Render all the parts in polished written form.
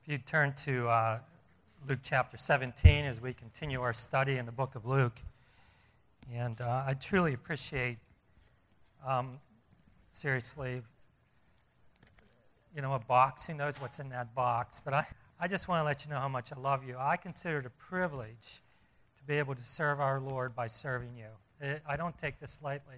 If you turn to Luke chapter 17 as we continue our study in the book of Luke. And I truly appreciate, seriously, a box. Who knows what's in that box? But I just want to let you know how much I love you. I consider it a privilege to be able to serve our Lord by serving you. I don't take this lightly.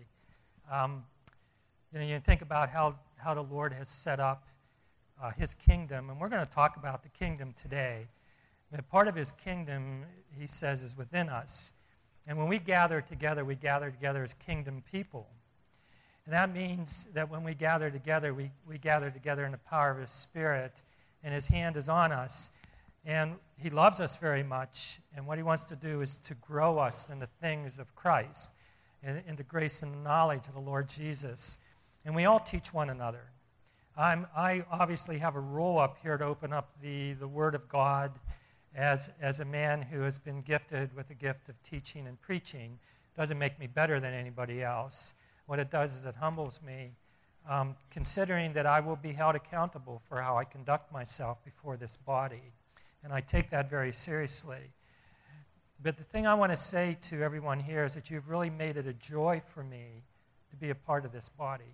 You think about how the Lord has set up His kingdom, and we're going to talk about the kingdom today. And part of His kingdom, He says, is within us. And when we gather together as kingdom people. And that means that when we gather together, we gather together in the power of His Spirit, and His hand is on us. And He loves us very much, and what He wants to do is to grow us in the things of Christ, in the grace and the knowledge of the Lord Jesus. And we all teach one another. I obviously have a role up here to open up the Word of God as a man who has been gifted with the gift of teaching and preaching. Doesn't make me better than anybody else. What it does is it humbles me, considering that I will be held accountable for how I conduct myself before this body. And I take that very seriously. But the thing I want to say to everyone here is that you've really made it a joy for me to be a part of this body.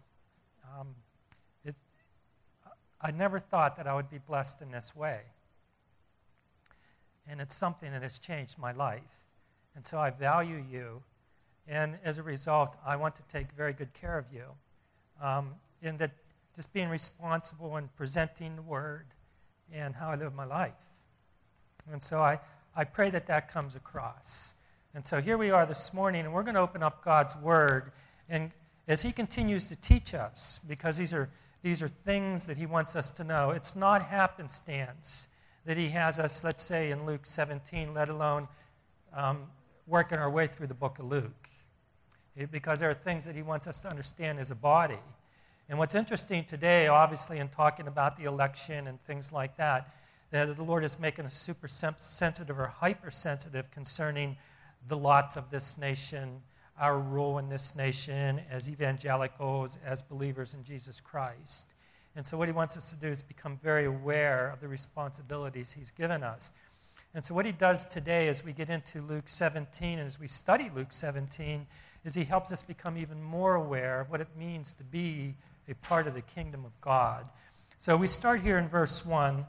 I never thought that I would be blessed in this way. And it's something that has changed my life. And so I value you. And as a result, I want to take very good care of you. In that just being responsible and presenting the Word and how I live my life. And so I pray that comes across. And so here we are this morning, and we're going to open up God's Word. And as He continues to teach us, because these are things that He wants us to know. It's not happenstance that He has us, let's say, in Luke 17, let alone working our way through the book of Luke. Because there are things that He wants us to understand as a body. And what's interesting today, obviously, in talking about the election and things like that the Lord is making us super sensitive or hypersensitive concerning the lot of this nation, our role in this nation as evangelicals, as believers in Jesus Christ. And so what He wants us to do is become very aware of the responsibilities He's given us. And so what He does today as we get into Luke 17 and as we study Luke 17 is He helps us become even more aware of what it means to be a part of the kingdom of God. So we start here in verse 1.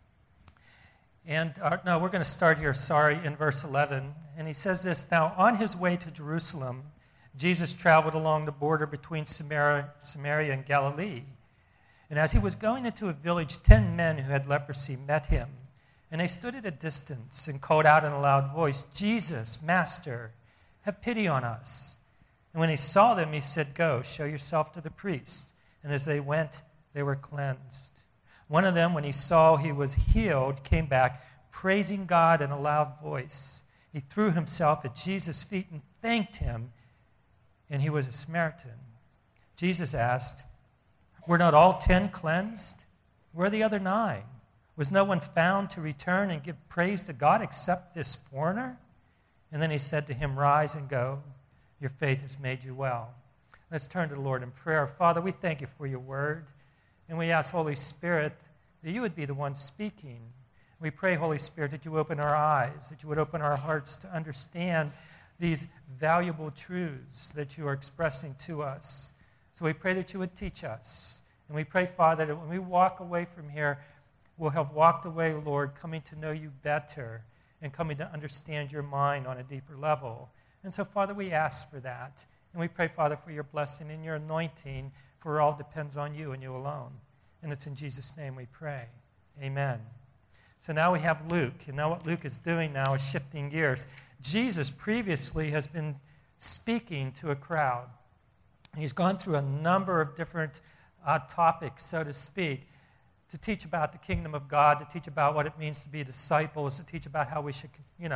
And, we're going to start here, in verse 11. And He says this, "Now on His way to Jerusalem, Jesus traveled along the border between Samaria and Galilee. And as He was going into a village, 10 men who had leprosy met Him. And they stood at a distance and called out in a loud voice, 'Jesus, Master, have pity on us.' And when He saw them, He said, 'Go, show yourself to the priest.' And as they went, they were cleansed. One of them, when he saw he was healed, came back, praising God in a loud voice. He threw himself at Jesus' feet and thanked Him, and he was a Samaritan. Jesus asked, 'Were not all 10 cleansed? Where are the other 9? Was no one found to return and give praise to God except this foreigner?' And then He said to him, 'Rise and go. Your faith has made you well.'" Let's turn to the Lord in prayer. Father, we thank You for Your word. And we ask, Holy Spirit, that You would be the one speaking. We pray, Holy Spirit, that You open our eyes, that You would open our hearts to understand these valuable truths that You are expressing to us. So we pray that You would teach us. And we pray, Father, that when we walk away from here, we'll have walked away, Lord, coming to know You better and coming to understand Your mind on a deeper level. And so, Father, we ask for that. And we pray, Father, for Your blessing and Your anointing, for it all depends on You and You alone. And it's in Jesus' name we pray. Amen. So now we have Luke. And now what Luke is doing now is shifting gears. Jesus previously has been speaking to a crowd. He's gone through a number of different topics, so to speak, to teach about the kingdom of God, to teach about what it means to be disciples, to teach about how we should,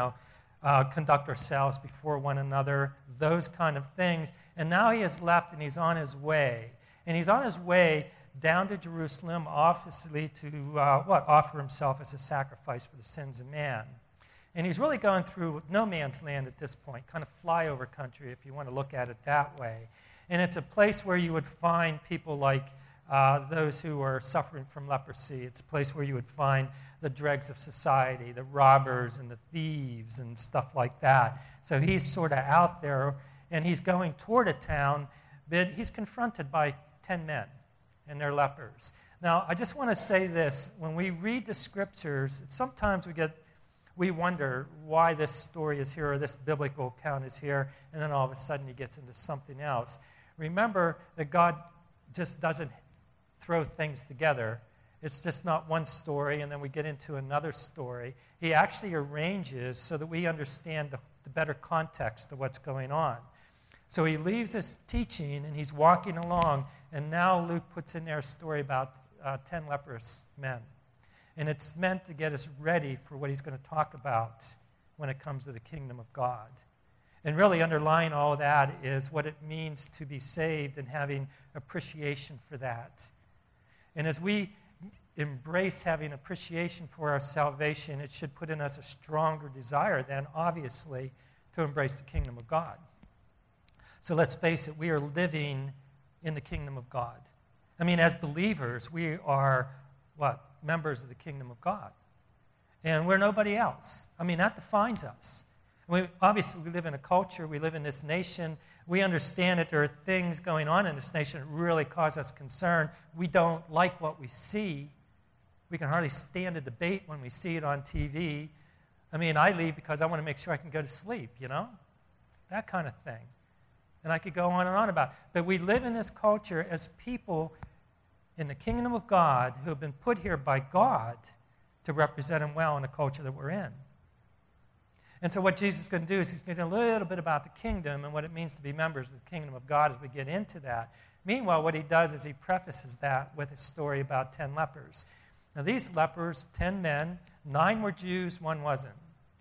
conduct ourselves before one another, those kind of things. And now He has left and He's on His way. And He's on His way down to Jerusalem, obviously to offer Himself as a sacrifice for the sins of man. And He's really going through no man's land at this point, kind of flyover country if you want to look at it that way. And it's a place where you would find people like those who are suffering from leprosy. It's a place where you would find the dregs of society, the robbers and the thieves and stuff like that. So he's sort of out there, and he's going toward a town, but he's confronted by 10 men, and they're lepers. Now, I just want to say this. When we read the scriptures, sometimes we wonder why this story is here or this biblical account is here, and then all of a sudden he gets into something else. Remember that God just doesn't throw things together. It's just not one story, and then we get into another story. He actually arranges so that we understand the better context of what's going on. So he leaves his teaching, and he's walking along, and now Luke puts in there a story about 10 leprous men. And it's meant to get us ready for what he's going to talk about when it comes to the kingdom of God. And really underlying all that is what it means to be saved and having appreciation for that. And as we embrace having appreciation for our salvation, it should put in us a stronger desire then, obviously, to embrace the kingdom of God. So let's face it, we are living in the kingdom of God. I mean, as believers, we are, what? Members of the kingdom of God. And we're nobody else. I mean, that defines us. Obviously, we live in a culture, we live in this nation. We understand that there are things going on in this nation that really cause us concern. We don't like what we see. We can hardly stand a debate when we see it on TV. I mean, I leave because I want to make sure I can go to sleep, that kind of thing. And I could go on and on about it. But we live in this culture as people in the kingdom of God who have been put here by God to represent him well in the culture that we're in. And so what Jesus is going to do is he's going to do a little bit about the kingdom and what it means to be members of the kingdom of God as we get into that. Meanwhile, what he does is he prefaces that with a story about 10 lepers. Now, these lepers, 10 men, 9 were Jews, 1 wasn't.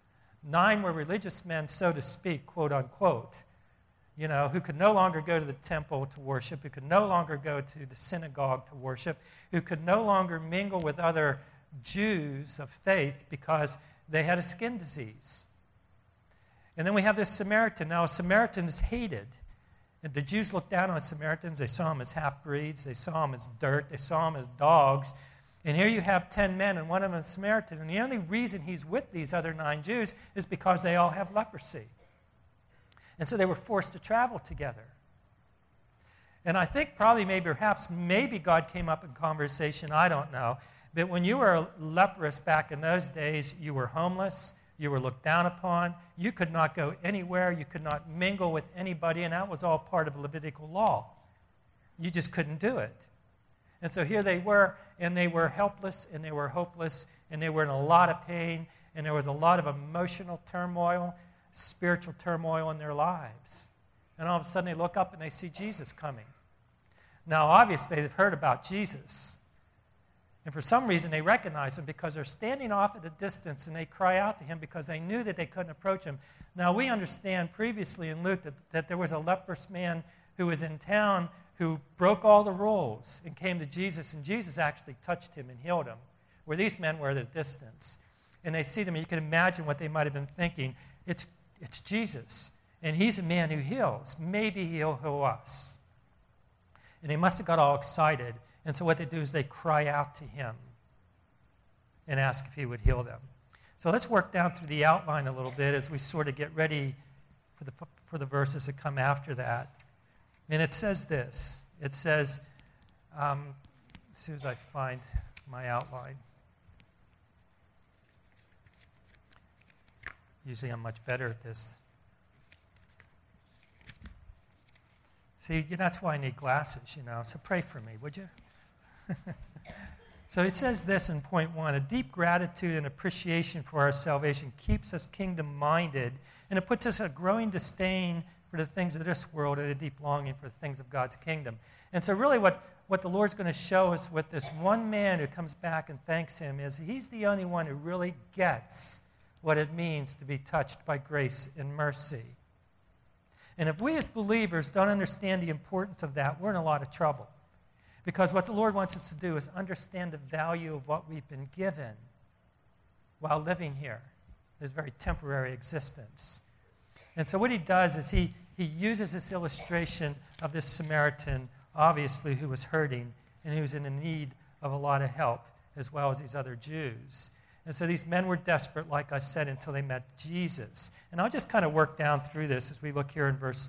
9 were religious men, so to speak, quote unquote, who could no longer go to the temple to worship, who could no longer go to the synagogue to worship, who could no longer mingle with other Jews of faith because they had a skin disease. And then we have this Samaritan. Now, a Samaritan is hated. And the Jews looked down on Samaritans. They saw them as half-breeds. They saw them as dirt. They saw them as dogs. And here you have 10 men, and one of them is a Samaritan. And the only reason he's with these other 9 Jews is because they all have leprosy. And so they were forced to travel together. And I think probably maybe God came up in conversation, I don't know. But when you were leprous back in those days, you were homeless, you were looked down upon, you could not go anywhere, you could not mingle with anybody, and that was all part of Levitical law. You just couldn't do it. And so here they were, and they were helpless, and they were hopeless, and they were in a lot of pain, and there was a lot of emotional turmoil, spiritual turmoil in their lives. And all of a sudden they look up and they see Jesus coming. Now, obviously, they've heard about Jesus. And for some reason, they recognize him because they're standing off at a distance and they cry out to him because they knew that they couldn't approach him. Now, we understand previously in Luke that there was a leprous man who was in town who broke all the rules and came to Jesus, and Jesus actually touched him and healed him, where these men were at a distance. And they see them, and you can imagine what they might have been thinking. It's Jesus, and he's a man who heals. Maybe he'll heal us. And they must have got all excited. And so what they do is they cry out to him and ask if he would heal them. So let's work down through the outline a little bit as we sort of get ready for the verses that come after that. And it says this. It says, as soon as I find my outline. Usually I'm much better at this. See, that's why I need glasses, so pray for me, would you? So it says this in point 1, a deep gratitude and appreciation for our salvation keeps us kingdom-minded, and it puts us a growing disdain for the things of this world and a deep longing for the things of God's kingdom. And so really what the Lord's going to show us with this one man who comes back and thanks him is he's the only one who really gets what it means to be touched by grace and mercy. And if we as believers don't understand the importance of that, we're in a lot of trouble. Because what the Lord wants us to do is understand the value of what we've been given while living here, this very temporary existence. And so what he does is he uses this illustration of this Samaritan, obviously, who was hurting and who was in the need of a lot of help, as well as these other Jews. And so these men were desperate, like I said, until they met Jesus. And I'll just kind of work down through this as we look here in verse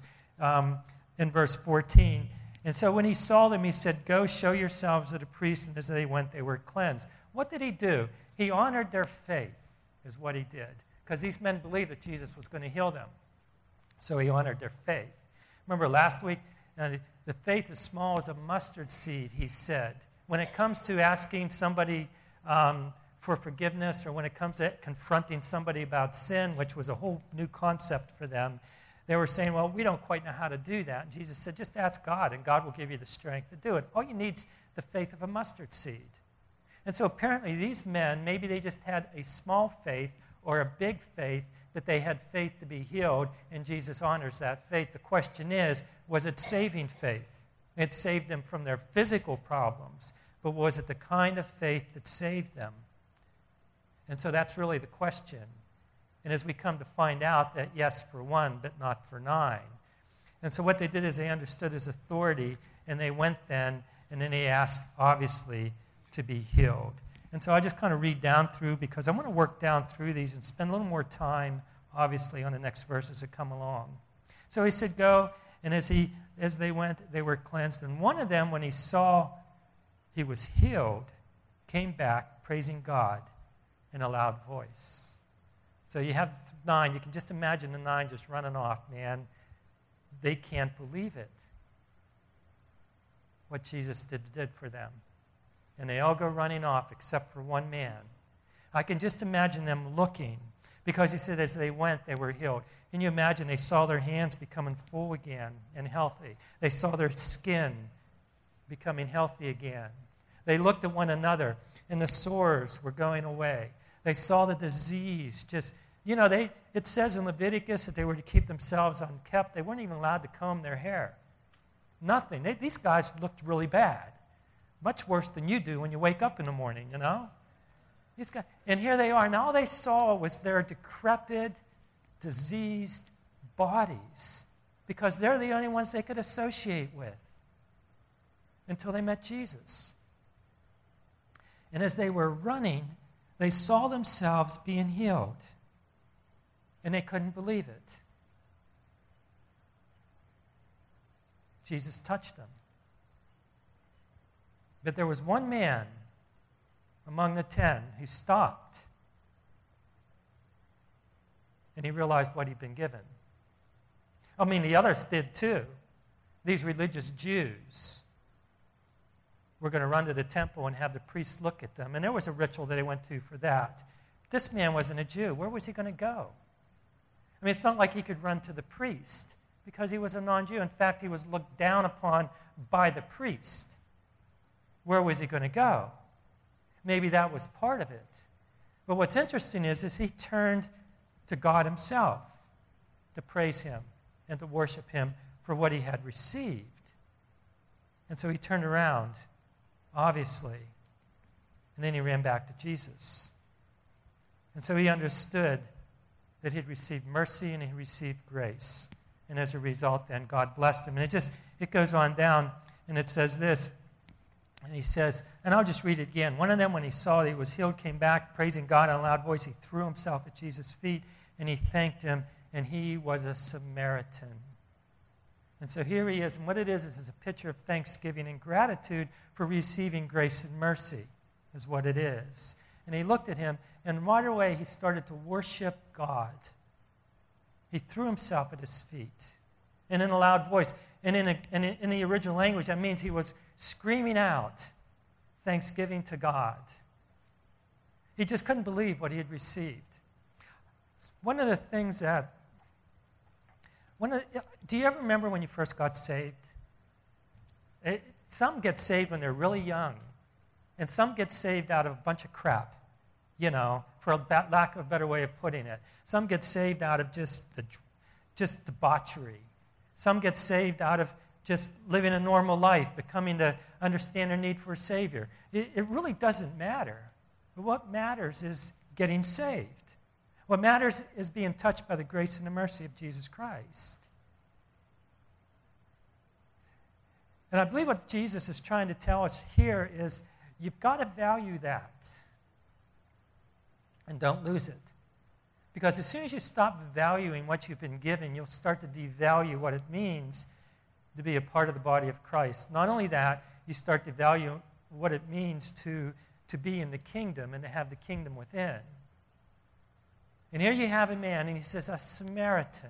14. And so when he saw them, he said, "Go, show yourselves to the priests." And as they went, they were cleansed. What did he do? He honored their faith, is what he did. Because these men believed that Jesus was going to heal them. So he honored their faith. Remember last week, the faith as small as a mustard seed, he said. When it comes to asking somebody for forgiveness, or when it comes to confronting somebody about sin, which was a whole new concept for them, they were saying, well, we don't quite know how to do that. And Jesus said, just ask God, and God will give you the strength to do it. All you need is the faith of a mustard seed. And so apparently these men, maybe they just had a small faith or a big faith, that they had faith to be healed, and Jesus honors that faith. The question is, was it saving faith? It saved them from their physical problems, but was it the kind of faith that saved them? And so that's really the question. And as we come to find out that yes for one, but not for nine. And so what they did is they understood his authority, and they went then, and then they asked, obviously, to be healed. And so I just kind of read down through, because I want to work down through these and spend a little more time, obviously, on the next verses that come along. So he said, go, and as they went, they were cleansed. And one of them, when he saw he was healed, came back praising God in a loud voice. So you have 9. You can just imagine the 9 just running off, man. They can't believe it, what Jesus did for them. And they all go running off except for one man. I can just imagine them looking, because he said as they went, they were healed. Can you imagine? They saw their hands becoming full again and healthy. They saw their skin becoming healthy again. They looked at one another, and the sores were going away. They saw the disease just, it says in Leviticus that they were to keep themselves unkept. They weren't even allowed to comb their hair. Nothing. These guys looked really bad. Much worse than you do when you wake up in the morning, These guys, and here they are, and all they saw was their decrepit, diseased bodies, because they're the only ones they could associate with until they met Jesus. And as they were running, they saw themselves being healed, and they couldn't believe it. Jesus touched them. But there was one man among the 10 who stopped, and he realized what he'd been given. I mean, the others did too. These religious Jews were going to run to the temple and have the priests look at them, and there was a ritual that they went to for that. This man wasn't a Jew. Where was he going to go? I mean, it's not like he could run to the priest, because he was a non-Jew. In fact, he was looked down upon by the priest. Where was he going to go? Maybe that was part of it. But what's interesting is he turned to God himself to praise him and to worship him for what he had received. And so he turned around, obviously, and then he ran back to Jesus. And so he understood that he'd received mercy and he received grace. And as a result, then, God blessed him. And it goes on down, and it says this. And he says, and I'll just read it again. One of them, when he saw that he was healed, came back, praising God in a loud voice. He threw himself at Jesus' feet, and he thanked him, and he was a Samaritan. And so here he is, and what it is a picture of thanksgiving and gratitude for receiving grace and mercy, is what it is. And he looked at him, and right away he started to worship God. He threw himself at his feet, and in a loud voice. And in the original language, that means he was screaming out thanksgiving to God. He just couldn't believe what he had received. One of the things that, do you ever remember when you first got saved? Some get saved when they're really young, and some get saved out of a bunch of crap, for lack of a better way of putting it. Some get saved out of just debauchery. Some get saved out of just living a normal life, but coming to understand their need for a Savior. It really doesn't matter. But what matters is getting saved. What matters is being touched by the grace and the mercy of Jesus Christ. And I believe what Jesus is trying to tell us here is you've got to value that. and don't lose it. Because as soon as you stop valuing what you've been given, you'll start to devalue what it means to be a part of the body of Christ. Not only that, you start to value what it means to be in the kingdom and to have the kingdom within. And here you have a man, and he says, a Samaritan.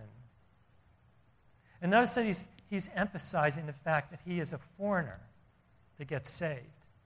And notice that he's emphasizing the fact that he is a foreigner that gets saved.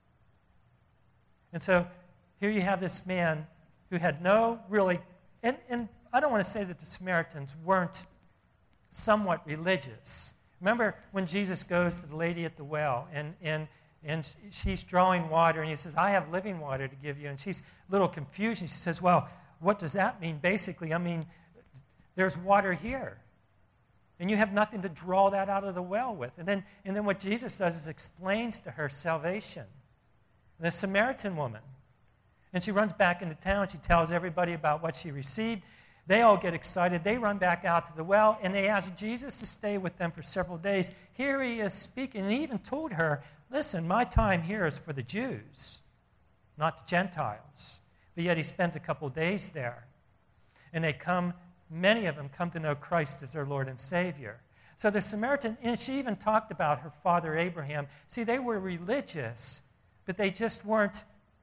And so here you have this man who had no really, and I don't want to say that the Samaritans weren't somewhat religious. Remember when Jesus goes to the lady at the well, and she's drawing water, and he says, I have living water to give you. And she's a little confused. She says, well, what does that mean? Basically, I mean, there's water here. And you have nothing to draw that out of the well with. And then what Jesus does is explains to her salvation. The Samaritan woman. And she runs back into town. She tells everybody about what she received. They all get excited. They run back out to the well, and they ask Jesus to stay with them for several days. Here he is speaking. And he even told her, listen, my time here is for the Jews, not the Gentiles. But yet he spends a couple days there. And many of them come to know Christ as their Lord and Savior. So the Samaritan, and she even talked about her father Abraham. See, they were religious, but they just weren't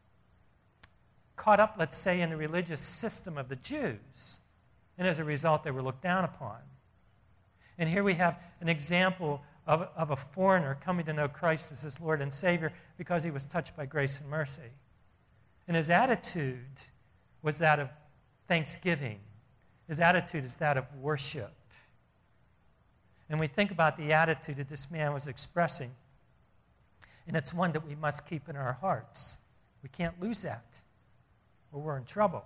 caught up, let's say, in the religious system of the Jews. And as a result, they were looked down upon. And here we have an example of a foreigner coming to know Christ as his Lord and Savior because he was touched by grace and mercy. And his attitude was that of thanksgiving. His attitude is that of worship. And we think about the attitude that this man was expressing. And it's one that we must keep in our hearts. We can't lose that, or we're in trouble.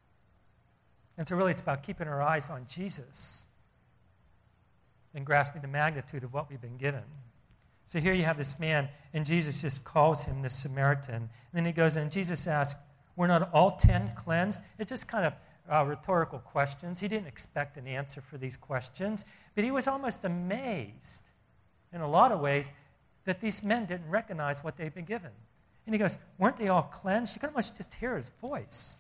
And so really it's about keeping our eyes on Jesus and grasping the magnitude of what we've been given. So here you have this man, and Jesus just calls him this Samaritan. And then he goes in, and Jesus asks, were not all 10 cleansed? It's just kind of rhetorical questions. He didn't expect an answer for these questions, but he was almost amazed in a lot of ways that these men didn't recognize what they'd been given. And he goes, weren't they all cleansed? You can almost just hear his voice.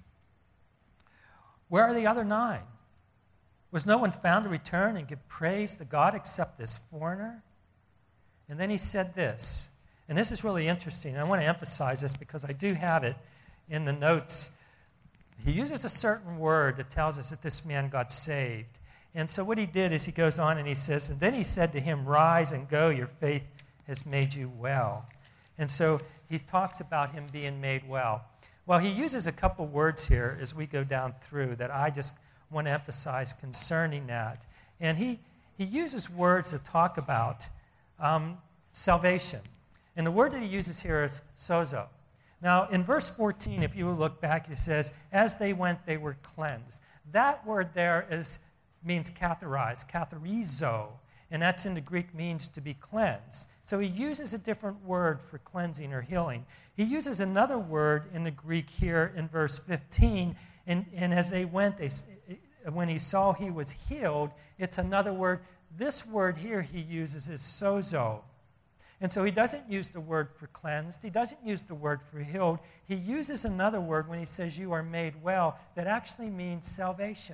Where are the other 9? Was no one found to return and give praise to God except this foreigner? And then he said this, and this is really interesting. I want to emphasize this because I do have it in the notes. He uses a certain word that tells us that this man got saved. And so what he did is he goes on and he says, and then he said to him, rise and go, your faith has made you well. And so he talks about him being made well. Well, he uses a couple words here as we go down through that I just want to emphasize concerning that. And he uses words that talk about salvation. And the word that he uses here is sozo. Now, in verse 14, if you look back, it says, as they went, they were cleansed. That word there means katharizo, and that's in the Greek means to be cleansed. So he uses a different word for cleansing or healing. He uses another word in the Greek here in verse 15, and as they went, when he saw he was healed, it's another word. This word here he uses is sozo. And so he doesn't use the word for cleansed. He doesn't use the word for healed. He uses another word when he says you are made well that actually means salvation,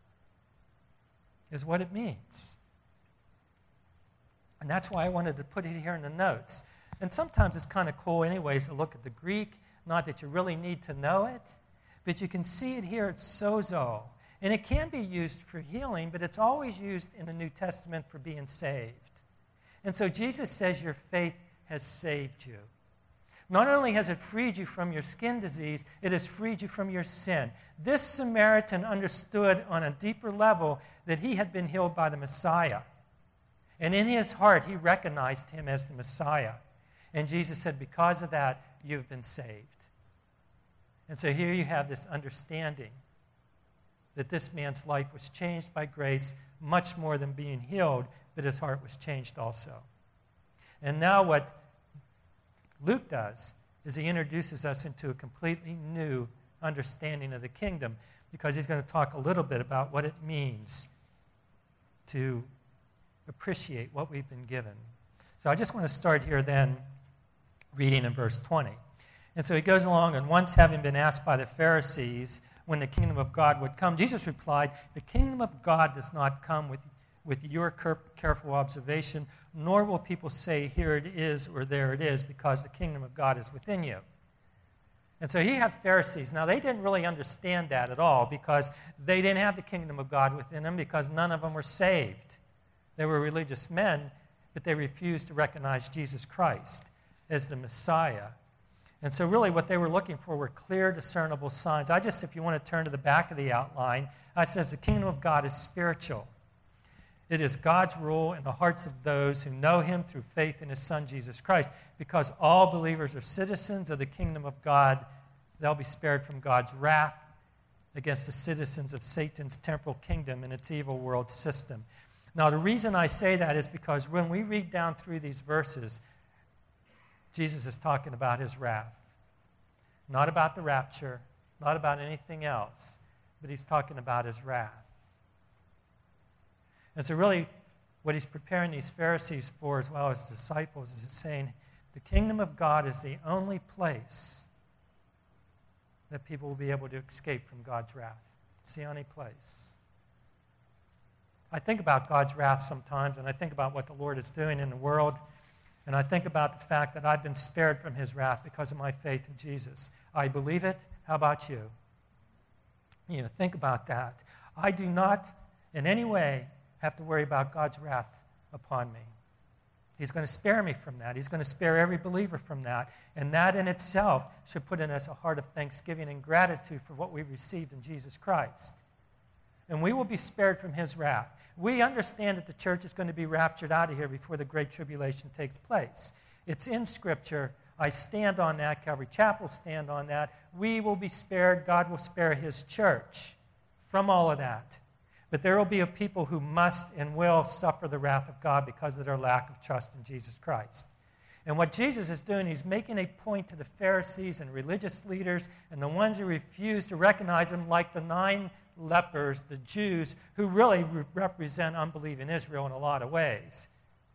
is what it means. And that's why I wanted to put it here in the notes. And sometimes it's kind of cool anyways to look at the Greek, not that you really need to know it, but you can see it here, it's sozo. And it can be used for healing, but it's always used in the New Testament for being saved. And so Jesus says your faith has saved you. Not only has it freed you from your skin disease, it has freed you from your sin. This Samaritan understood on a deeper level that he had been healed by the Messiah. And in his heart, he recognized him as the Messiah. And Jesus said, because of that, you've been saved. And so here you have this understanding that this man's life was changed by grace much more than being healed, but his heart was changed also. And now what Luke does is he introduces us into a completely new understanding of the kingdom, because he's going to talk a little bit about what it means to appreciate what we've been given. So I just want to start here then reading in verse 20. And so he goes along, and once having been asked by the Pharisees when the kingdom of God would come. Jesus replied, "The kingdom of God does not come with your careful observation, nor will people say, 'Here it is,' or 'There it is,' because the kingdom of God is within you." And so you have Pharisees. Now, they didn't really understand that at all because they didn't have the kingdom of God within them because none of them were saved. They were religious men, but they refused to recognize Jesus Christ as the Messiah. And so really what they were looking for were clear, discernible signs. If you want to turn to the back of the outline, it says the kingdom of God is spiritual. It is God's rule in the hearts of those who know him through faith in his Son, Jesus Christ. Because all believers are citizens of the kingdom of God, they'll be spared from God's wrath against the citizens of Satan's temporal kingdom and its evil world system. Now, the reason I say that is because when we read down through these verses, Jesus is talking about his wrath. Not about the rapture, not about anything else, but he's talking about his wrath. And so really, what he's preparing these Pharisees for, as well as disciples, is saying, the kingdom of God is the only place that people will be able to escape from God's wrath. It's the only place. I think about God's wrath sometimes, and I think about what the Lord is doing in the world, and I think about the fact that I've been spared from his wrath because of my faith in Jesus. I believe it. How about you? Think about that. I do not in any way have to worry about God's wrath upon me. He's going to spare me from that. He's going to spare every believer from that. And that in itself should put in us a heart of thanksgiving and gratitude for what we received in Jesus Christ. And we will be spared from his wrath. We understand that the church is going to be raptured out of here before the Great Tribulation takes place. It's in Scripture. I stand on that. Calvary Chapel stand on that. We will be spared. God will spare his church from all of that. But there will be a people who must and will suffer the wrath of God because of their lack of trust in Jesus Christ. And what Jesus is doing, he's making a point to the Pharisees and religious leaders and the ones who refuse to recognize him, like the 9 lepers, the Jews, who really represent unbelief in Israel in a lot of ways.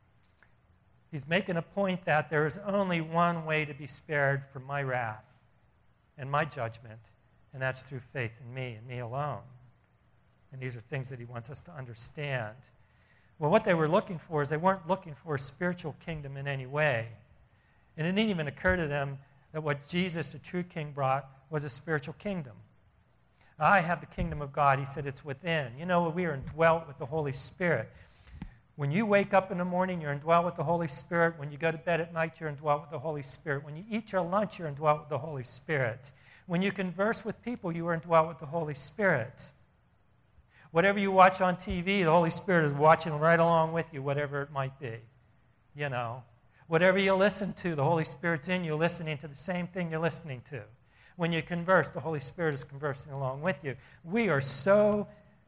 He's making a point that there is only one way to be spared from my wrath and my judgment, and that's through faith in me and me alone. And these are things that he wants us to understand. Well, what they were looking for is they weren't looking for a spiritual kingdom in any way. And it didn't even occur to them that what Jesus, the true king, brought was a spiritual kingdom. I have the kingdom of God. He said it's within. We are indwelt with the Holy Spirit. When you wake up in the morning, you're indwelt with the Holy Spirit. When you go to bed at night, you're indwelt with the Holy Spirit. When you eat your lunch, you're indwelt with the Holy Spirit. When you converse with people, you are indwelt with the Holy Spirit. Whatever you watch on TV, the Holy Spirit is watching right along with you, whatever it might be. Whatever you listen to, the Holy Spirit's in you, listening to the same thing you're listening to. When you converse, the Holy Spirit is conversing along with you. We are so,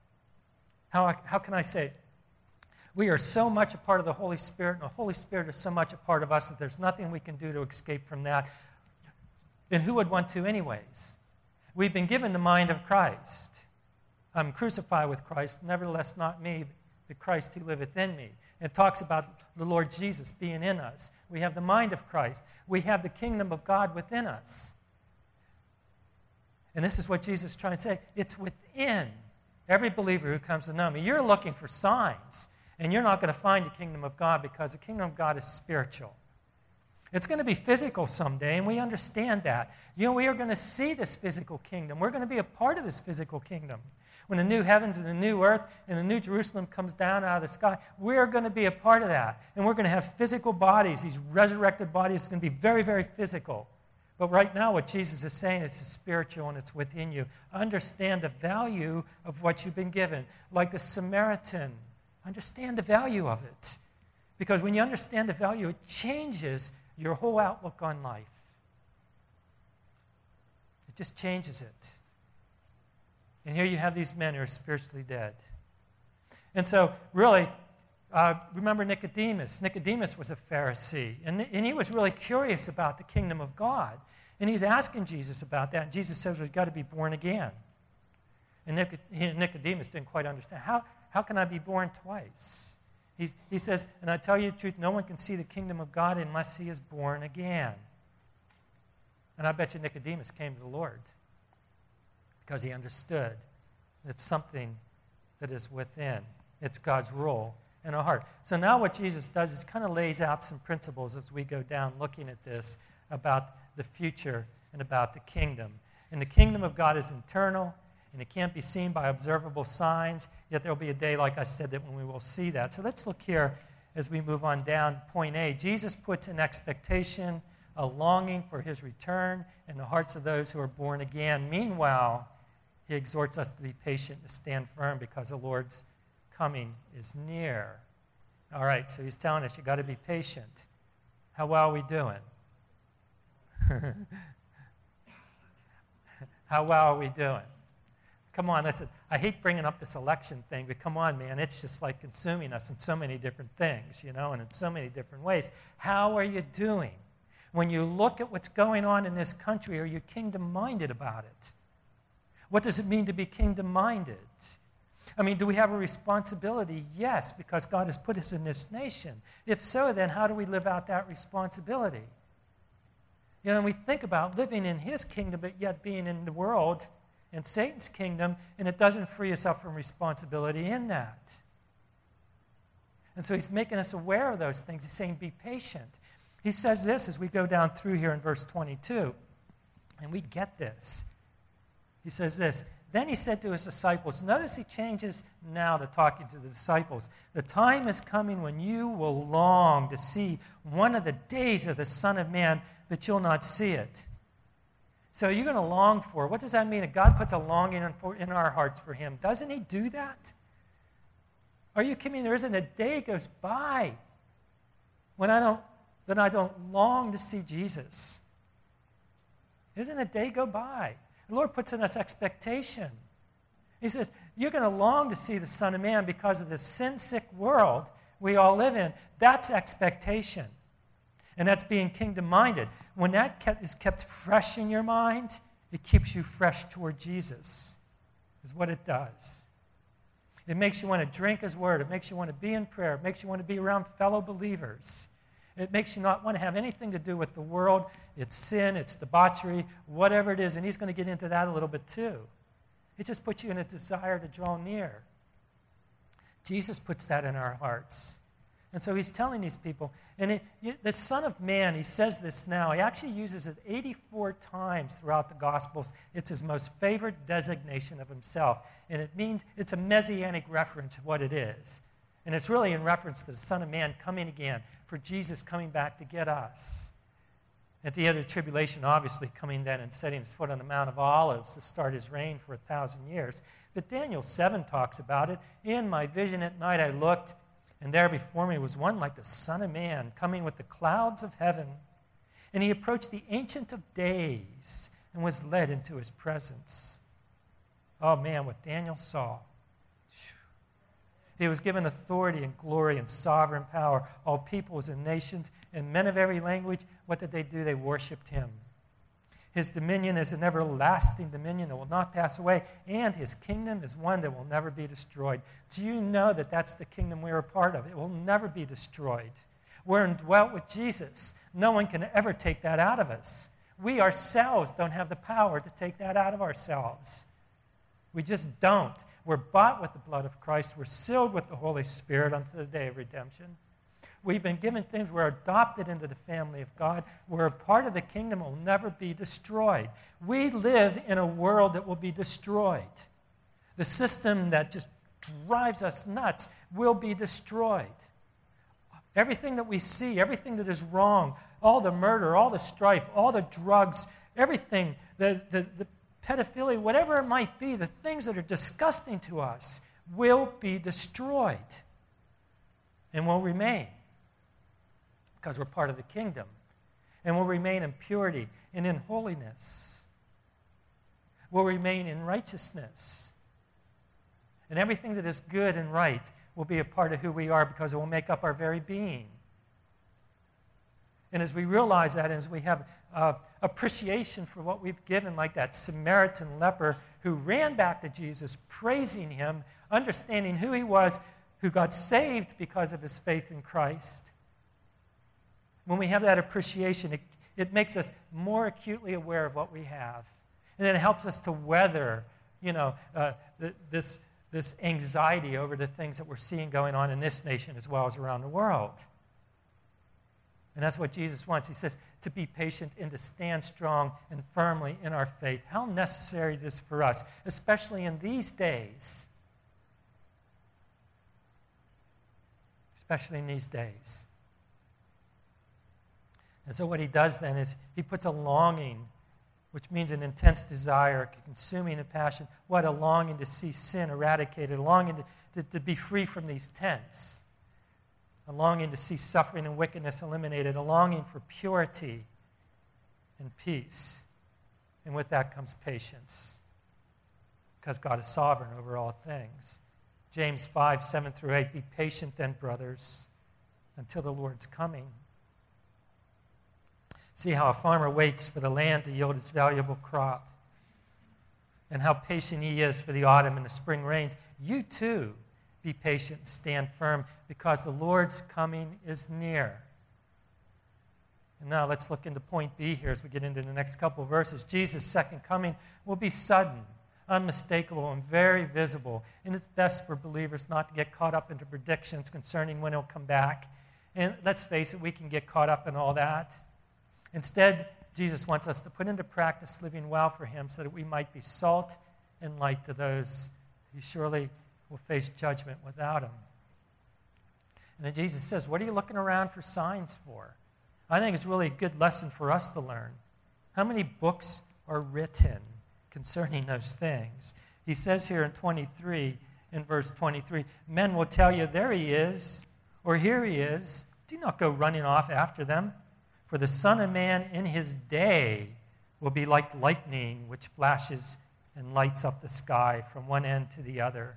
how can I say it? We are so much a part of the Holy Spirit, and the Holy Spirit is so much a part of us that there's nothing we can do to escape from that. And who would want to anyways? We've been given the mind of Christ. I'm crucified with Christ, nevertheless not me, but Christ who liveth in me. It talks about the Lord Jesus being in us. We have the mind of Christ. We have the kingdom of God within us. And this is what Jesus is trying to say. It's within every believer who comes to know me. You're looking for signs, and you're not going to find the kingdom of God because the kingdom of God is spiritual. It's going to be physical someday, and we understand that. We are going to see this physical kingdom. We're going to be a part of this physical kingdom. When the new heavens and the new earth and the new Jerusalem comes down out of the sky, we're going to be a part of that. And we're going to have physical bodies. These resurrected bodies are going to be very, very physical. But right now what Jesus is saying, it's spiritual and it's within you. Understand the value of what you've been given. Like the Samaritan, understand the value of it. Because when you understand the value, it changes your whole outlook on life. It just changes it. And here you have these men who are spiritually dead. And so, really, remember Nicodemus. Nicodemus was a Pharisee, and he was really curious about the kingdom of God. And he's asking Jesus about that, and Jesus says, well, you've got to be born again. And Nicodemus didn't quite understand. How can I be born twice? He says, and I tell you the truth, no one can see the kingdom of God unless he is born again. And I bet you Nicodemus came to the Lord. because he understood it's something that is within. It's God's rule in our heart. So now what Jesus does is kind of lays out some principles as we go down looking at this about the future and about the kingdom. And the kingdom of God is internal, and it can't be seen by observable signs, yet there will be a day, like I said, that when we will see that. So let's look here as we move on down. Point A, Jesus puts an expectation, a longing for his return in the hearts of those who are born again. Meanwhile, he exhorts us to be patient, to stand firm, because the Lord's coming is near. All right, so he's telling us you got to be patient. How well are we doing? How well are we doing? Come on, listen. I hate bringing up this election thing, but come on, man. It's just like consuming us in so many different things, and in so many different ways. How are you doing? When you look at what's going on in this country, are you kingdom-minded about it? What does it mean to be kingdom-minded? I mean, do we have a responsibility? Yes, because God has put us in this nation. If so, then how do we live out that responsibility? And we think about living in his kingdom, but yet being in the world, in Satan's kingdom, and it doesn't free us up from responsibility in that. And so he's making us aware of those things. He's saying, be patient. He says this as we go down through here in verse 22, and we get this. He says this, then he said to his disciples, notice he changes now to talking to the disciples. The time is coming when you will long to see one of the days of the Son of Man, but you'll not see it. So you're going to long for, what does that mean? That God puts a longing in our hearts for him. Doesn't he do that? Are you kidding me? There isn't a day goes by when I don't long to see Jesus. Isn't a day go by? The Lord puts in us expectation. He says, you're going to long to see the Son of Man because of the sin-sick world we all live in. That's expectation. And that's being kingdom-minded. When that is kept fresh in your mind, it keeps you fresh toward Jesus, is what it does. It makes you want to drink his word. It makes you want to be in prayer. It makes you want to be around fellow believers. It makes you not want to have anything to do with the world. It's sin, it's debauchery, whatever it is. And he's going to get into that a little bit too. It just puts you in a desire to draw near. Jesus puts that in our hearts. And so he's telling these people, and the Son of Man, he says this now, he actually uses it 84 times throughout the Gospels. It's his most favorite designation of himself. And it means, it's a messianic reference to what it is. And it's really in reference to the Son of Man coming again, for Jesus coming back to get us. At the end of the tribulation, obviously coming then and setting his foot on the Mount of Olives to start his reign for 1,000 years. But Daniel 7 talks about it. In my vision at night I looked, and there before me was one like the Son of Man, coming with the clouds of heaven. And he approached the Ancient of Days and was led into his presence. Oh man, what Daniel saw. He was given authority and glory and sovereign power. All peoples and nations and men of every language, what did they do? They worshipped him. His dominion is an everlasting dominion that will not pass away, and his kingdom is one that will never be destroyed. Do you know that that's the kingdom we are a part of? It will never be destroyed. We're indwelt with Jesus. No one can ever take that out of us. We ourselves don't have the power to take that out of ourselves. We just don't. We're bought with the blood of Christ. We're sealed with the Holy Spirit unto the day of redemption. We've been given things. We're adopted into the family of God. We're a part of the kingdom that will never be destroyed. We live in a world that will be destroyed. The system that just drives us nuts will be destroyed. Everything that we see, everything that is wrong, all the murder, all the strife, all the drugs, everything, the pedophilia, whatever it might be, the things that are disgusting to us will be destroyed and will remain because we're part of the kingdom, and will remain in purity and in holiness, will remain in righteousness, and everything that is good and right will be a part of who we are because it will make up our very being. And as we realize that, as we have appreciation for what we've given, like that Samaritan leper who ran back to Jesus, praising him, understanding who he was, who got saved because of his faith in Christ. When we have that appreciation, it makes us more acutely aware of what we have. And then it helps us to weather this anxiety over the things that we're seeing going on in this nation as well as around the world. And that's what Jesus wants. He says to be patient and to stand strong and firmly in our faith. How necessary it is for us, especially in these days. Especially in these days. And so what he does then is he puts a longing, which means an intense desire, consuming a passion. What? A longing to see sin eradicated, a longing to be free from these tents. A longing to see suffering and wickedness eliminated, a longing for purity and peace. And with that comes patience, because God is sovereign over all things. James 5, 7 through 8, be patient then, brothers, until the Lord's coming. See how a farmer waits for the land to yield its valuable crop, and how patient he is for the autumn and the spring rains. You too, be patient and stand firm, because the Lord's coming is near. And now let's look into point B here as we get into the next couple of verses. Jesus' second coming will be sudden, unmistakable, and very visible. And it's best for believers not to get caught up into predictions concerning when he'll come back. And let's face it, we can get caught up in all that. Instead, Jesus wants us to put into practice living well for him so that we might be salt and light to those who surely will face judgment without him. And then Jesus says, what are you looking around for signs for? I think it's really a good lesson for us to learn. How many books are written concerning those things? He says here in verse 23, men will tell you, there he is, or here he is. Do not go running off after them. For the Son of Man in his day will be like lightning, which flashes and lights up the sky from one end to the other.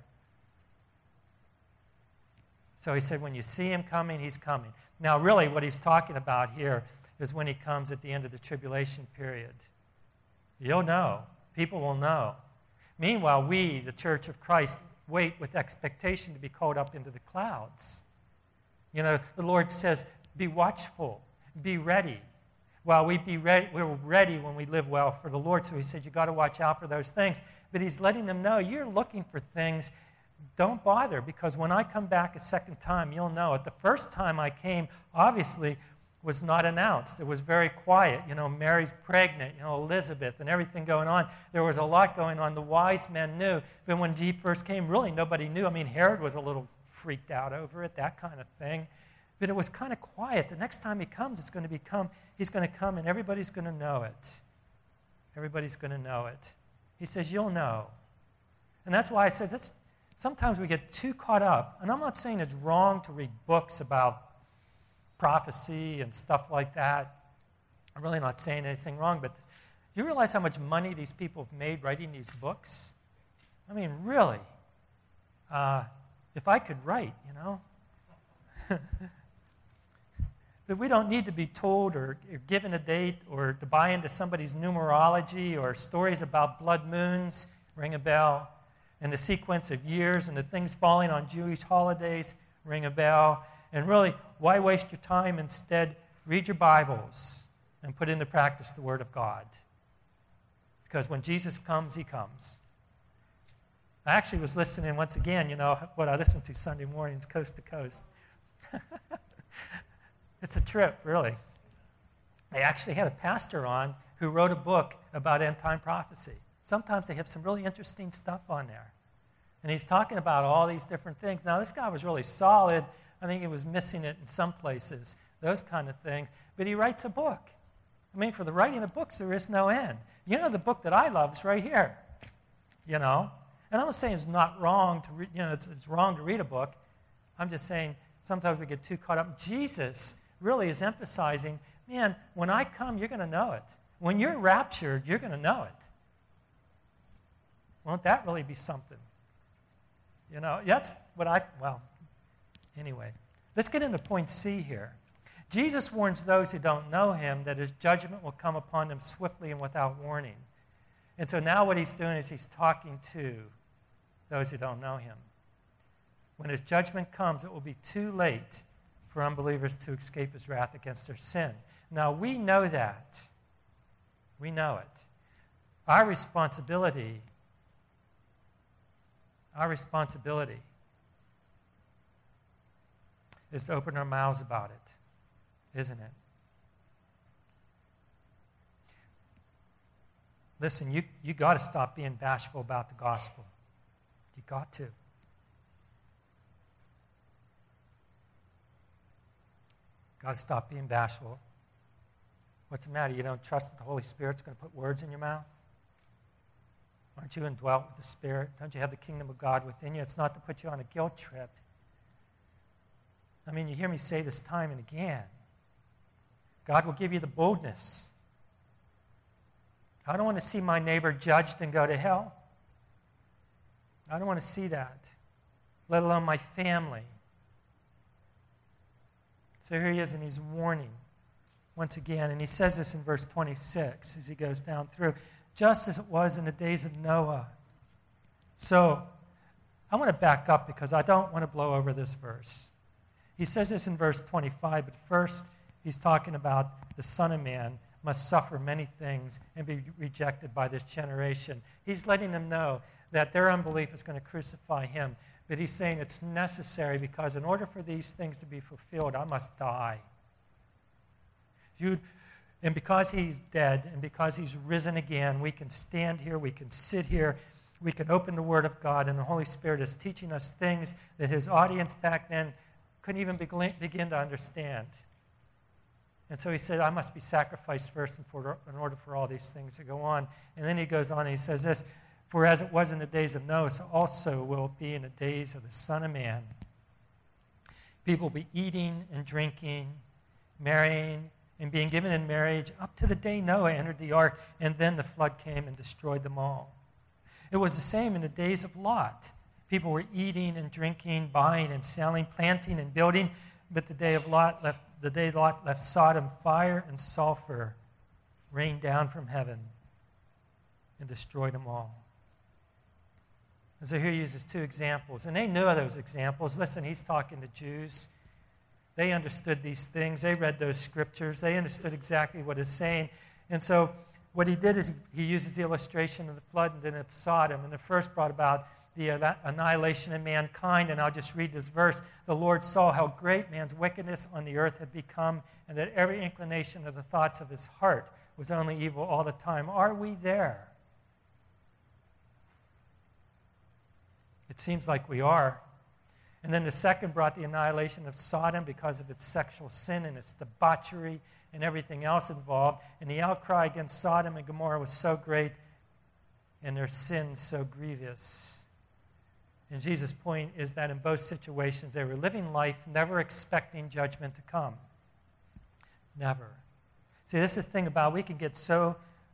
So he said, when you see him coming, he's coming. Now, really, what he's talking about here is when he comes at the end of the tribulation period. You'll know. People will know. Meanwhile, we, the Church of Christ, wait with expectation to be caught up into the clouds. You know, the Lord says, be watchful. Be ready. Well, we're ready when we live well for the Lord. So he said, you've got to watch out for those things. But he's letting them know, you're looking for things. Don't bother, because when I come back a second time, you'll know it. The first time I came, obviously, was not announced. It was very quiet. You know, Mary's pregnant, Elizabeth, and everything going on. There was a lot going on. The wise men knew. But when he first came, really nobody knew. I mean, Herod was a little freaked out over it, that kind of thing. But it was kind of quiet. The next time he comes, he's going to come and everybody's going to know it. Everybody's going to know it. He says, you'll know. And that's why I said sometimes we get too caught up. And I'm not saying it's wrong to read books about prophecy and stuff like that. I'm really not saying anything wrong, but do you realize how much money these people have made writing these books? I mean, really. If I could write, But we don't need to be told or given a date or to buy into somebody's numerology or stories about blood moons, ring a bell, and the sequence of years and the things falling on Jewish holidays, ring a bell. And really, why waste your time? Instead, read your Bibles and put into practice the Word of God. Because when Jesus comes, he comes. I actually was listening once again, what I listen to Sunday mornings, coast to coast. It's a trip, really. They actually had a pastor on who wrote a book about end-time prophecy. Sometimes they have some really interesting stuff on there. And he's talking about all these different things. Now, this guy was really solid. I think he was missing it in some places, those kind of things. But he writes a book. I mean, for the writing of books, there is no end. The book that I love is right here, And I'm not saying it's not wrong to read, it's wrong to read a book. I'm just saying sometimes we get too caught up. Jesus really is emphasizing, man, when I come, you're going to know it. When you're raptured, you're going to know it. Won't that really be something? That's what anyway. Let's get into point C here. Jesus warns those who don't know him that his judgment will come upon them swiftly and without warning. And so now what he's doing is he's talking to those who don't know him. When his judgment comes, it will be too late for unbelievers to escape his wrath against their sin. Now, we know that. We know it. Our responsibility Our responsibility is to open our mouths about it, isn't it? Listen, you got to stop being bashful about the gospel. You got to. Got to stop being bashful. What's the matter? You don't trust that the Holy Spirit's going to put words in your mouth? Aren't you indwelt with the Spirit? Don't you have the kingdom of God within you? It's not to put you on a guilt trip. I mean, you hear me say this time and again. God will give you the boldness. I don't want to see my neighbor judged and go to hell. I don't want to see that, let alone my family. So here he is, and he's warning once again. And he says this in verse 26 as he goes down through. Just as it was in the days of Noah. So I want to back up because I don't want to blow over this verse. He says this in verse 25, but first he's talking about the Son of Man must suffer many things and be rejected by this generation. He's letting them know that their unbelief is going to crucify him. But he's saying it's necessary because in order for these things to be fulfilled, I must die. And because he's dead and because he's risen again, we can stand here, we can sit here, we can open the Word of God, and the Holy Spirit is teaching us things that his audience back then couldn't even begin to understand. And so he said, I must be sacrificed first in order for all these things to go on. And then he goes on and he says this, for as it was in the days of Noah, so also will it be in the days of the Son of Man. People will be eating and drinking, marrying, and being given in marriage up to the day Noah entered the ark, and then the flood came and destroyed them all. It was the same in the days of Lot. People were eating and drinking, buying and selling, planting and building, but the day Lot left Sodom, fire and sulfur rained down from heaven and destroyed them all. And so here he uses two examples, and they knew those examples. Listen, he's talking to Jews. They understood these things. They read those scriptures. They understood exactly what it's saying. And so what he did is he uses the illustration of the flood and then of Sodom. And the first brought about the annihilation of mankind. And I'll just read this verse. The Lord saw how great man's wickedness on the earth had become, and that every inclination of the thoughts of his heart was only evil all the time. Are we there? It seems like we are. And then the second brought the annihilation of Sodom because of its sexual sin and its debauchery and everything else involved. And the outcry against Sodom and Gomorrah was so great and their sin so grievous. And Jesus' point is that in both situations, they were living life never expecting judgment to come. Never. See, this is the thing about we can get so,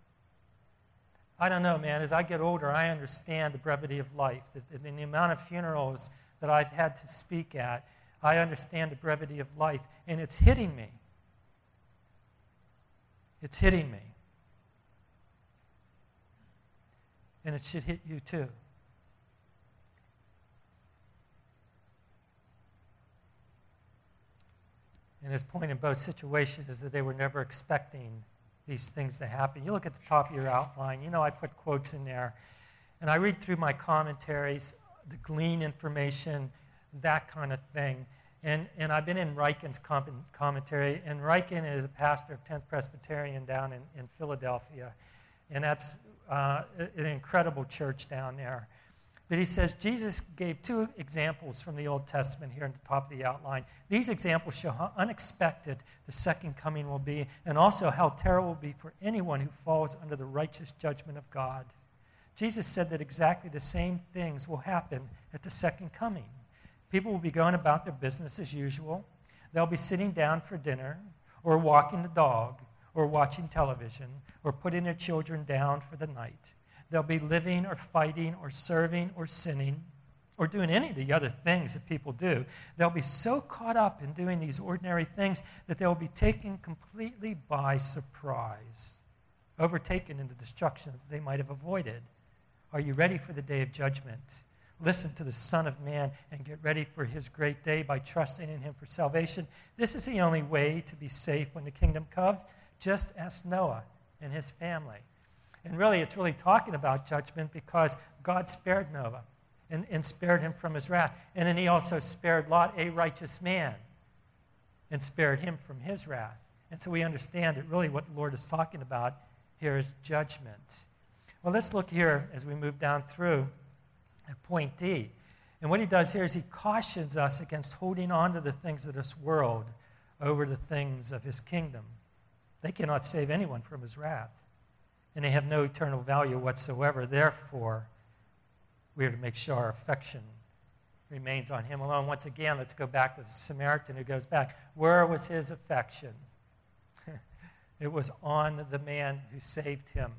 I don't know, man, as I get older, I understand the brevity of life. The amount of funerals that I've had to speak at, I understand the brevity of life, and it's hitting me. It's hitting me. And it should hit you too. And his point in both situations is that they were never expecting these things to happen. You look at the top of your outline, you know I put quotes in there, and I read through my commentaries, the glean information, that kind of thing. And I've been in Ryken's commentary, and Ryken is a pastor of 10th Presbyterian down in Philadelphia. And that's an incredible church down there. But he says Jesus gave two examples from the Old Testament here at the top of the outline. These examples show how unexpected the second coming will be, and also how terrible it will be for anyone who falls under the righteous judgment of God. Jesus said that exactly the same things will happen at the second coming. People will be going about their business as usual. They'll be sitting down for dinner, or walking the dog, or watching television, or putting their children down for the night. They'll be living or fighting or serving or sinning or doing any of the other things that people do. They'll be so caught up in doing these ordinary things that they'll be taken completely by surprise, overtaken into destruction that they might have avoided. Are you ready for the day of judgment? Listen to the Son of Man and get ready for his great day by trusting in him for salvation. This is the only way to be safe when the kingdom comes. Just ask Noah and his family. And really, it's really talking about judgment because God spared Noah and spared him from his wrath. And then he also spared Lot, a righteous man, and spared him from his wrath. And so we understand that really what the Lord is talking about here is judgment. Well, let's look here as we move down through at point D. And what he does here is he cautions us against holding on to the things of this world over the things of his kingdom. They cannot save anyone from his wrath, and they have no eternal value whatsoever. Therefore, we are to make sure our affection remains on him alone. Once again, let's go back to the Samaritan who goes back. Where was his affection? It was on the man who saved him.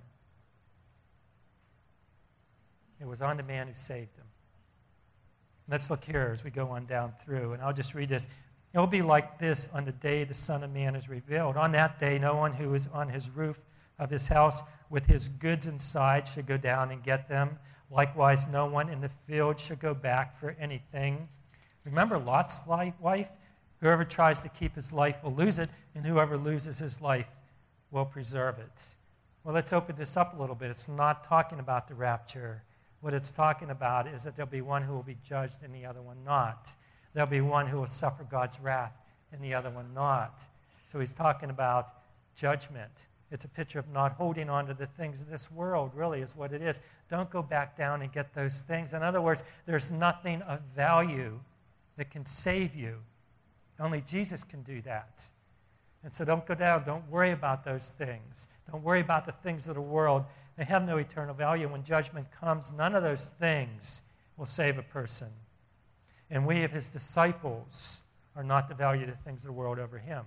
It was on the man who saved him. Let's look here as we go on down through, and I'll just read this. It will be like this on the day the Son of Man is revealed. On that day, no one who is on his roof of his house with his goods inside should go down and get them. Likewise, no one in the field should go back for anything. Remember Lot's wife? Whoever tries to keep his life will lose it, and whoever loses his life will preserve it. Well, let's open this up a little bit. It's not talking about the rapture. What it's talking about is that there'll be one who will be judged and the other one not. There'll be one who will suffer God's wrath and the other one not. So he's talking about judgment. It's a picture of not holding on to the things of this world, really, is what it is. Don't go back down and get those things. In other words, there's nothing of value that can save you. Only Jesus can do that. And so don't go down. Don't worry about those things. Don't worry about the things of the world. They have no eternal value. When judgment comes, none of those things will save a person. And we, of his disciples, are not to value the things of the world over him.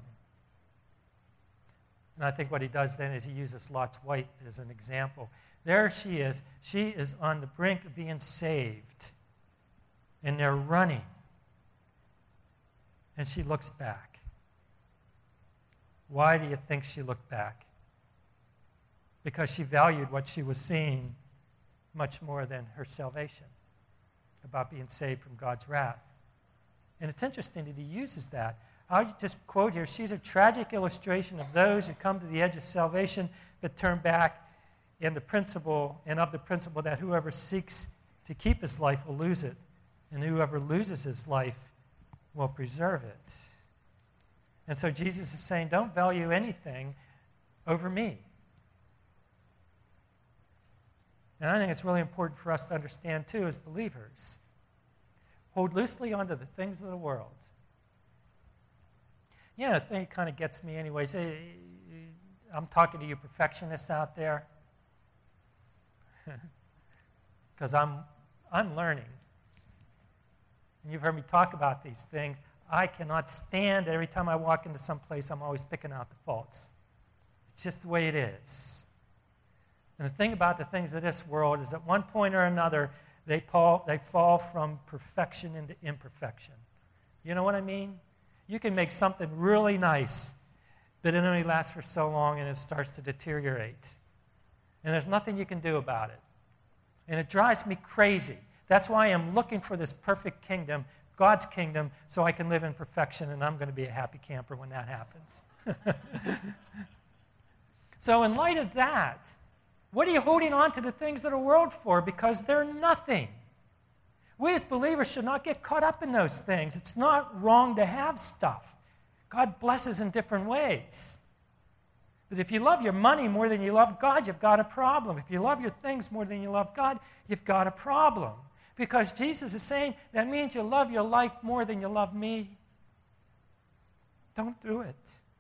And I think what he does then is he uses Lot's wife as an example. There she is. She is on the brink of being saved. And they're running. And she looks back. Why do you think she looked back? Because she valued what she was seeing much more than her salvation, about being saved from God's wrath. And it's interesting that he uses that. I'll just quote here, she's a tragic illustration of those who come to the edge of salvation but turn back, and of the principle that whoever seeks to keep his life will lose it, and whoever loses his life will preserve it. And so Jesus is saying, don't value anything over me. And I think it's really important for us to understand, too, as believers. Hold loosely onto the things of the world. You know, the thing that kind of gets me anyways, I'm talking to you perfectionists out there, because I'm learning. And you've heard me talk about these things. I cannot stand every time I walk into some place, I'm always picking out the faults. It's just the way it is. And the thing about the things of this world is at one point or another, they fall from perfection into imperfection. You know what I mean? You can make something really nice, but it only lasts for so long and it starts to deteriorate. And there's nothing you can do about it. And it drives me crazy. That's why I'm looking for this perfect kingdom, God's kingdom, so I can live in perfection, and I'm going to be a happy camper when that happens. So in light of that, what are you holding on to the things of the world for? Because they're nothing. We as believers should not get caught up in those things. It's not wrong to have stuff. God blesses in different ways. But if you love your money more than you love God, you've got a problem. If you love your things more than you love God, you've got a problem. Because Jesus is saying that means you love your life more than you love me. Don't do it.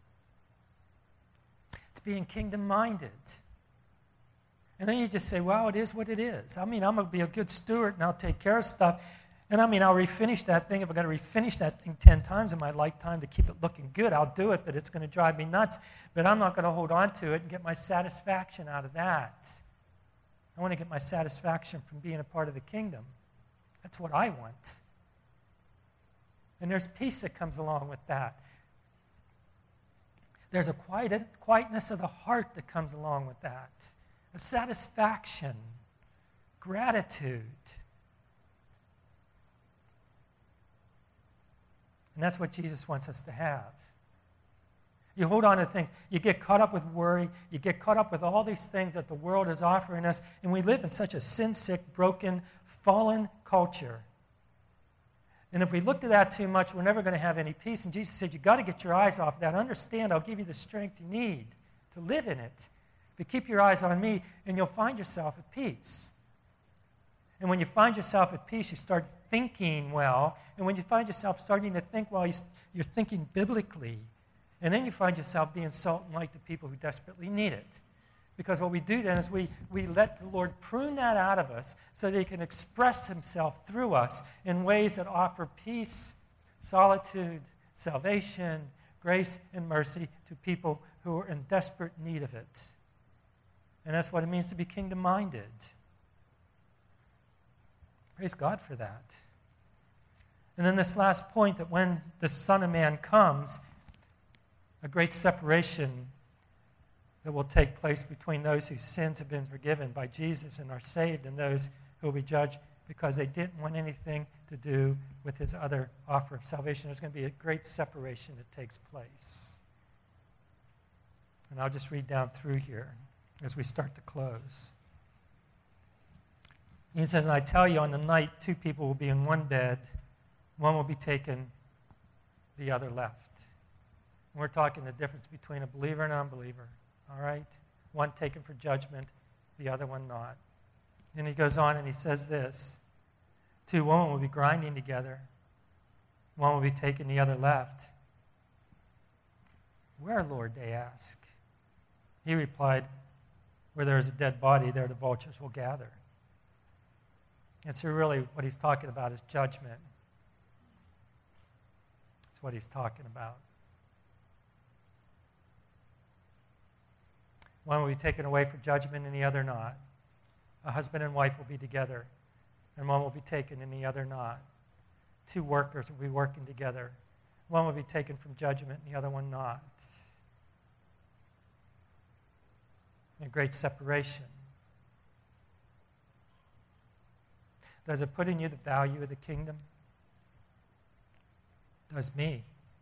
It's being kingdom-minded. And then you just say, well, it is what it is. I mean, I'm going to be a good steward and I'll take care of stuff. And I mean, I'll refinish that thing. If I've got to refinish that thing 10 times in my lifetime to keep it looking good, I'll do it, but it's going to drive me nuts. But I'm not going to hold on to it and get my satisfaction out of that. I want to get my satisfaction from being a part of the kingdom. That's what I want. And there's peace that comes along with that. There's a quietness of the heart that comes along with that. A satisfaction, gratitude. And that's what Jesus wants us to have. You hold on to things. You get caught up with worry. You get caught up with all these things that the world is offering us. And we live in such a sin-sick, broken, fallen culture. And if we look to that too much, we're never going to have any peace. And Jesus said, you've got to get your eyes off that. Understand, I'll give you the strength you need to live in it. But keep your eyes on me, and you'll find yourself at peace. And when you find yourself at peace, you start thinking well. And when you find yourself starting to think well, you're thinking biblically. And then you find yourself being salt and light to people who desperately need it. Because what we do then is we let the Lord prune that out of us so that he can express himself through us in ways that offer peace, solitude, salvation, grace, and mercy to people who are in desperate need of it. And that's what it means to be kingdom-minded. Praise God for that. And then this last point, that when the Son of Man comes, a great separation that will take place between those whose sins have been forgiven by Jesus and are saved, and those who will be judged because they didn't want anything to do with his other offer of salvation. There's going to be a great separation that takes place. And I'll just read down through here as we start to close. He says, and I tell you, on the night, two people will be in one bed. One will be taken, the other left. And we're talking the difference between a believer and an unbeliever. All right? One taken for judgment, the other one not. And he goes on and he says this. Two women will be grinding together. One will be taken, the other left. Where, Lord, they ask. He replied, where there is a dead body, there the vultures will gather. And so really what he's talking about is judgment. That's what he's talking about. One will be taken away for judgment and the other not. A husband and wife will be together, and one will be taken and the other not. Two workers will be working together. One will be taken from judgment and the other one not. A great separation. Does it put in you the value of the kingdom? Does me.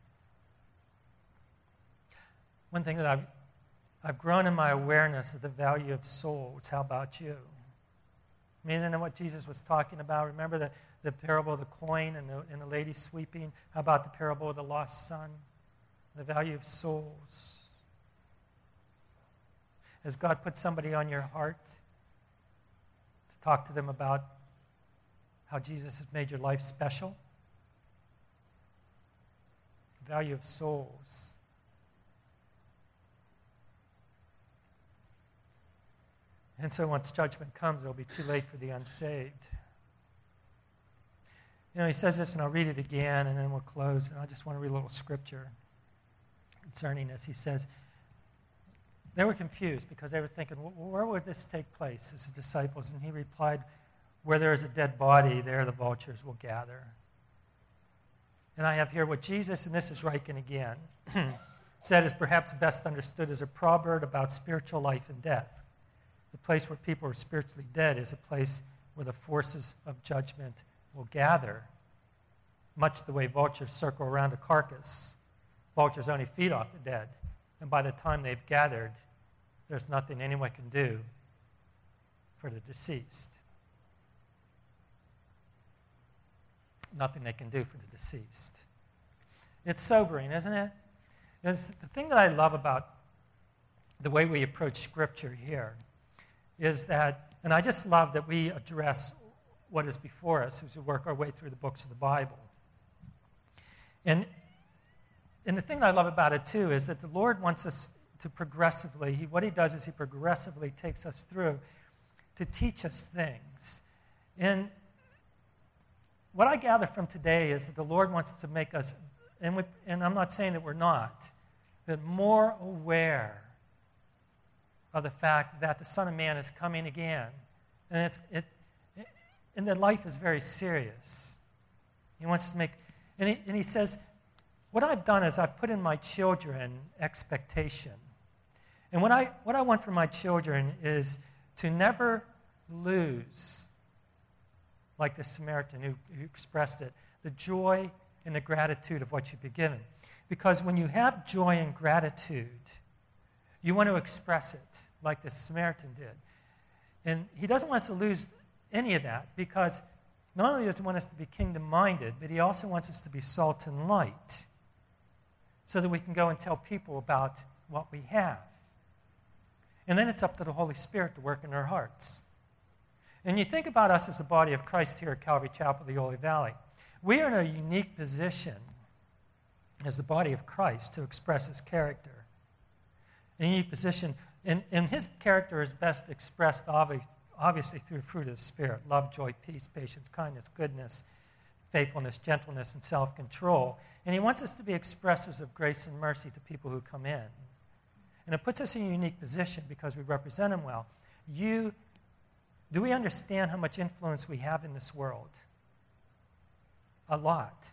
One thing that I've grown in my awareness of the value of souls. How about you? I mean, isn't that what Jesus was talking about? Remember the parable of the coin and the lady sweeping? How about the parable of the lost son? The value of souls. Has God put somebody on your heart to talk to them about how Jesus has made your life special? The value of souls. And so once judgment comes, it'll be too late for the unsaved. You know, he says this, and I'll read it again, and then we'll close. And I just want to read a little scripture concerning this. He says, they were confused because they were thinking, where would this take place as the disciples? And he replied, where there is a dead body, there the vultures will gather. And I have here what Jesus, and this is Ryken again, said is perhaps best understood as a proverb about spiritual life and death. The place where people are spiritually dead is a place where the forces of judgment will gather, much the way vultures circle around a carcass. Vultures only feed off the dead, and by the time they've gathered, there's nothing anyone can do for the deceased. Nothing they can do for the deceased. It's sobering, isn't it? It's the thing that I love about the way we approach Scripture here is that, and I just love that we address what is before us as we work our way through the books of the Bible. And the thing that I love about it, too, is that the Lord wants us to progressively, what he does is he progressively takes us through to teach us things. And what I gather from today is that the Lord wants to make us, and I'm not saying that we're not, but more aware of the fact that the Son of Man is coming again. And and that life is very serious. He wants to make, and he says, what I've done is I've put in my children expectation. And what I want for my children is to never lose, like the Samaritan who expressed it, the joy and the gratitude of what you've been given. Because when you have joy and gratitude, you want to express it like the Samaritan did. And he doesn't want us to lose any of that, because not only does he want us to be kingdom-minded, but he also wants us to be salt and light so that we can go and tell people about what we have. And then it's up to the Holy Spirit to work in our hearts. And you think about us as the body of Christ here at Calvary Chapel, the Ole Valley. We are in a unique position as the body of Christ to express his character. A unique position, and his character is best expressed obviously through the fruit of the Spirit: love, joy, peace, patience, kindness, goodness, faithfulness, gentleness, and self-control. And he wants us to be expressors of grace and mercy to people who come in. And it puts us in a unique position because we represent him well. Do we understand how much influence we have in this world? A lot.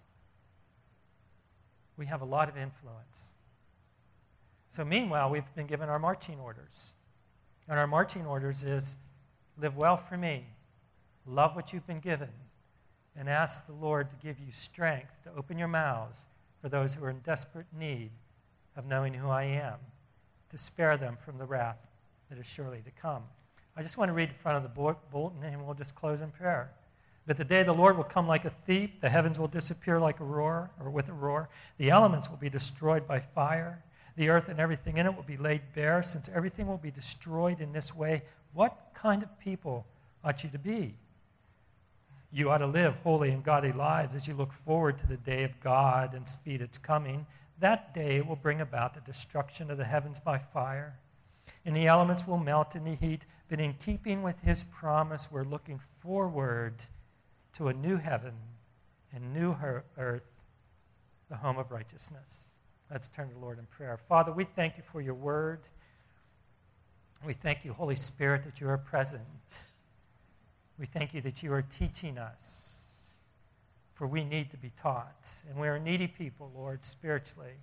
We have a lot of influence. So meanwhile, we've been given our marching orders. And our marching orders is, live well for me, love what you've been given, and ask the Lord to give you strength to open your mouths for those who are in desperate need of knowing who I am, to spare them from the wrath that is surely to come. I just want to read in front of the bulletin, and we'll just close in prayer. But the day of the Lord will come like a thief. The heavens will disappear like a roar, or with a roar. The elements will be destroyed by fire. The earth and everything in it will be laid bare. Since everything will be destroyed in this way, what kind of people ought you to be? You ought to live holy and godly lives as you look forward to the day of God and speed its coming. That day will bring about the destruction of the heavens by fire, and the elements will melt in the heat. But in keeping with his promise, we're looking forward to a new heaven and new earth, the home of righteousness. Let's turn to the Lord in prayer. Father, we thank you for your word. We thank you, Holy Spirit, that you are present. We thank you that you are teaching us, for we need to be taught. And we are needy people, Lord, spiritually.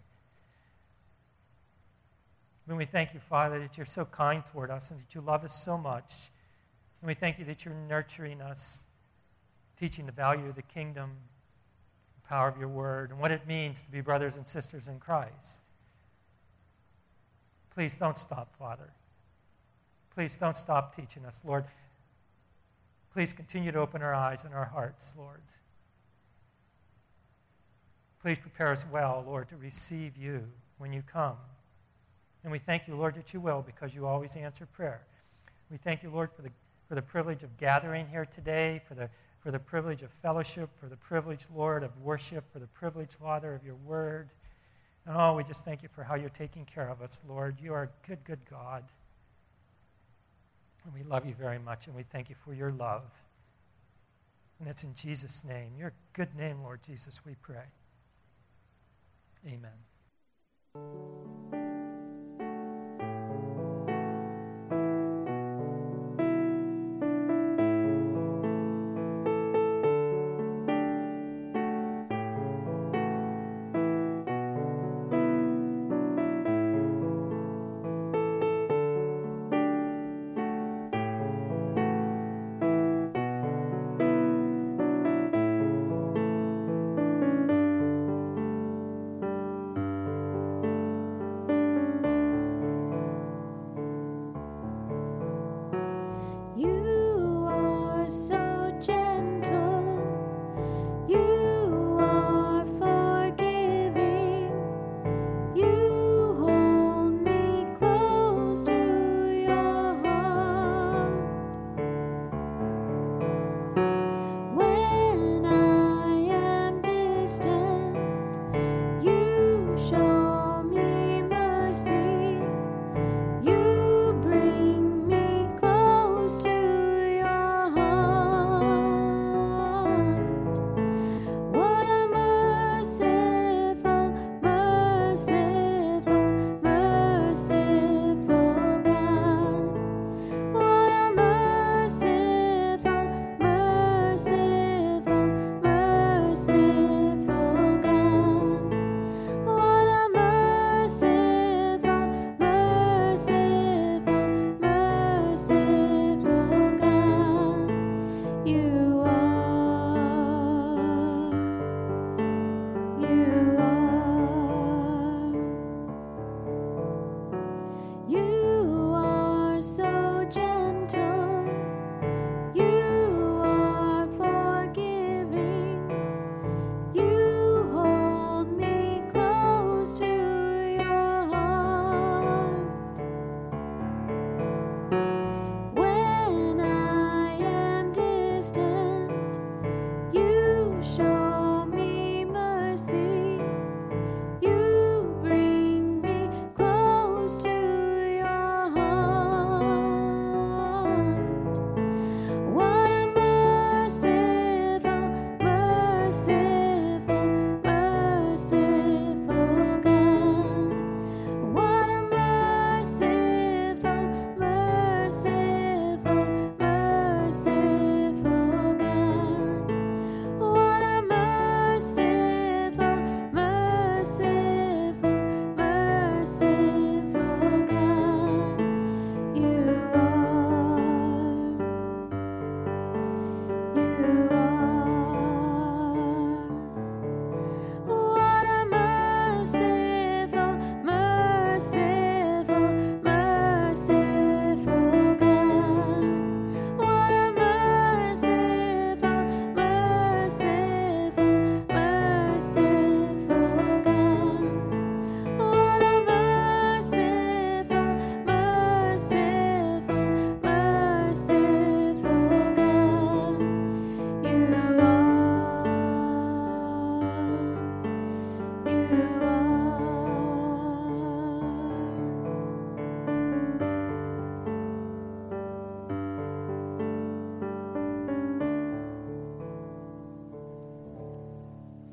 And we thank you, Father, that you're so kind toward us and that you love us so much. And we thank you that you're nurturing us, teaching the value of the kingdom, the power of your word, and what it means to be brothers and sisters in Christ. Please don't stop, Father. Please don't stop teaching us, Lord. Please continue to open our eyes and our hearts, Lord. Please prepare us well, Lord, to receive you when you come. And we thank you, Lord, that you will, because you always answer prayer. We thank you, Lord, for the privilege of gathering here today, for the privilege of fellowship, for the privilege, Lord, of worship, for the privilege, Father, of your word. And oh, we just thank you for how you're taking care of us, Lord. You are a good, good God. And we love you very much, and we thank you for your love. And it's in Jesus' name, your good name, Lord Jesus, we pray. Amen.